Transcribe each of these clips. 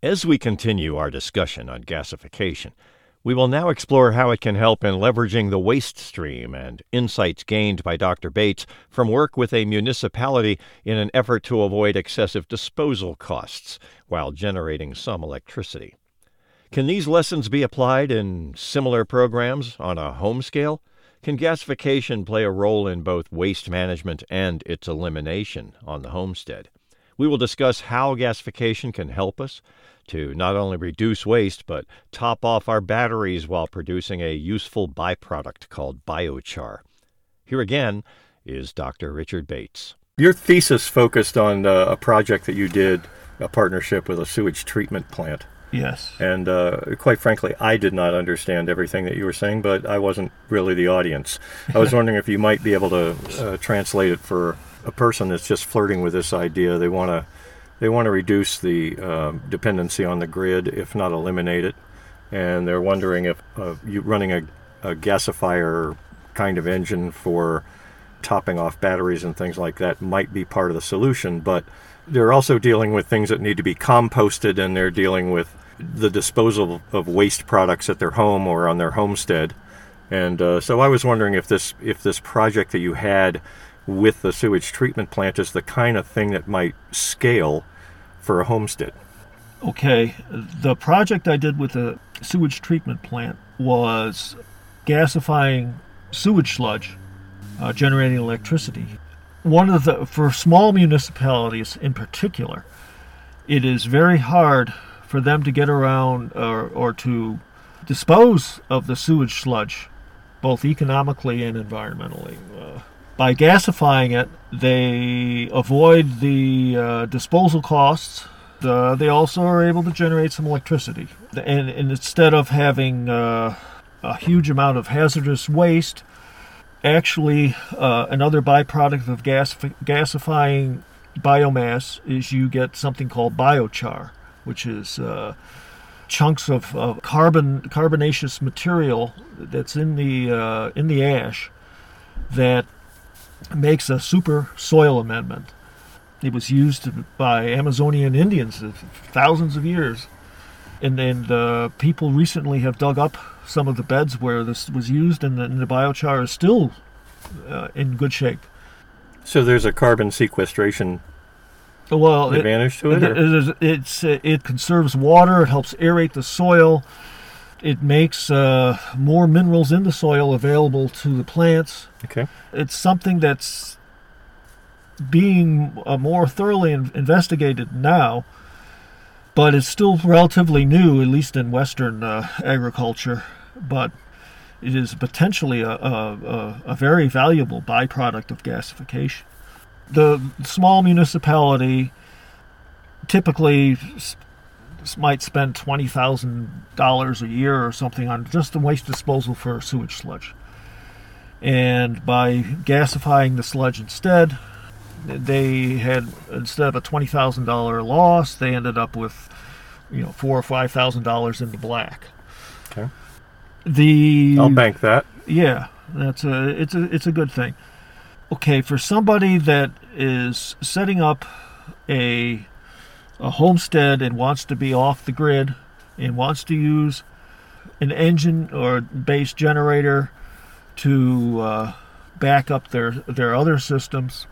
As we continue our discussion on gasification, we will now explore how it can help in leveraging the waste stream and insights gained by Dr. Bates from work with a municipality in an effort to avoid excessive disposal costs while generating some electricity. Can these lessons be applied in similar programs on a home scale? Can gasification play a role in both waste management and its elimination on the homestead? We will discuss how gasification can help us to not only reduce waste, but top off our batteries while producing a useful byproduct called biochar. Here again is Dr. Richard Bates. Your thesis focused on a project that you did, a partnership with a sewage treatment plant. Yes. And quite frankly, I did not understand everything that you were saying, but I wasn't really the audience. I was wondering if you might be able to translate it for a person that's just flirting with this idea. They want to reduce the dependency on the grid, if not eliminate it. And they're wondering if you running a gasifier kind of engine for topping off batteries and things like that might be part of the solution. But they're also dealing with things that need to be composted, and they're dealing with the disposal of waste products at their home or on their homestead. And so I was wondering if this project that you had with the sewage treatment plant is the kind of thing that might scale for a homestead. Okay, the project I did with the sewage treatment plant was gasifying sewage sludge, generating electricity. For small municipalities in particular, it is very hard for them to get around or to dispose of the sewage sludge, both economically and environmentally. By gasifying it, they avoid the disposal costs. They also are able to generate some electricity. And instead of having a huge amount of hazardous waste, actually another byproduct of gasifying biomass is you get something called biochar, which is chunks of carbonaceous material that's in the ash that makes a super soil amendment. It was used by Amazonian Indians thousands of years. And then people recently have dug up some of the beds where this was used, and the biochar is still in good shape. So there's a carbon sequestration advantage to it? It conserves water, it helps aerate the soil, it makes more minerals in the soil available to the plants. Okay. It's something that's being more thoroughly investigated now, but it's still relatively new, at least in Western agriculture. But it is potentially a very valuable byproduct of gasification. The small municipality typically might spend $20,000 a year or something on just the waste disposal for sewage sludge. And by gasifying the sludge instead, they had, instead of a $20,000 loss, they ended up with $4,000 or $5,000 in the black. Okay. I'll bank that. Yeah, it's a good thing. Okay, for somebody that is setting up a homestead and wants to be off the grid and wants to use an engine or base generator to back up their other systems,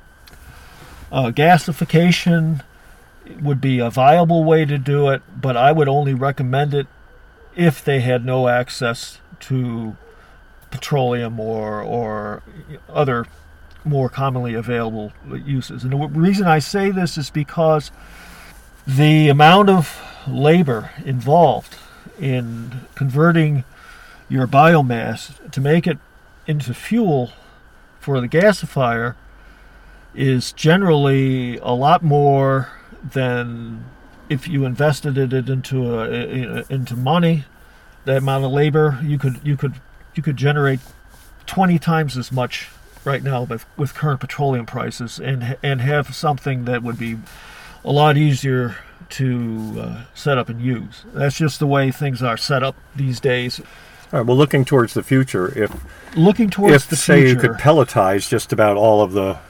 gasification would be a viable way to do it, but I would only recommend it if they had no access to petroleum or other more commonly available uses. And the reason I say this is because the amount of labor involved in converting your biomass to make it into fuel for the gasifier is generally a lot more than if you invested it into money. That amount of labor you could generate 20 times as much right now with current petroleum prices, and have something that would be a lot easier to set up and use. That's just the way things are set up these days. All right. Well, looking towards the future, if say you could pelletize just about all of the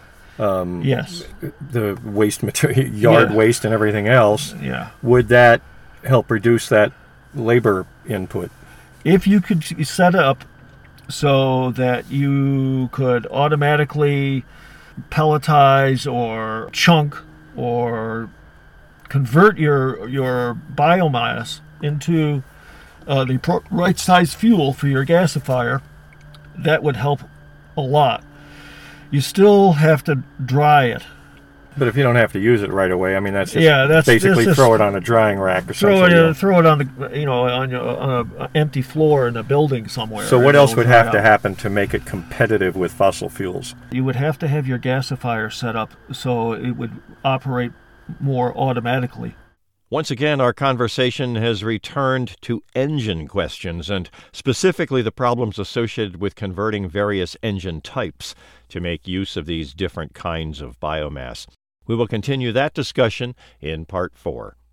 yes, the waste material, yard waste and everything else, yeah, would that help reduce that labor input. If you could set up so that you could automatically pelletize or chunk or convert your biomass into the right size fuel for your gasifier, that would help a lot. You still have to dry it. But if you don't have to use it right away, I mean, that's just basically throw it on a drying rack or something. Throw it on the on an empty floor in a building somewhere. So what else would have to happen to make it competitive with fossil fuels? You would have to have your gasifier set up so it would operate more automatically. Once again, our conversation has returned to engine questions, and specifically the problems associated with converting various engine types to make use of these different kinds of biomass. We will continue that discussion in Part 4.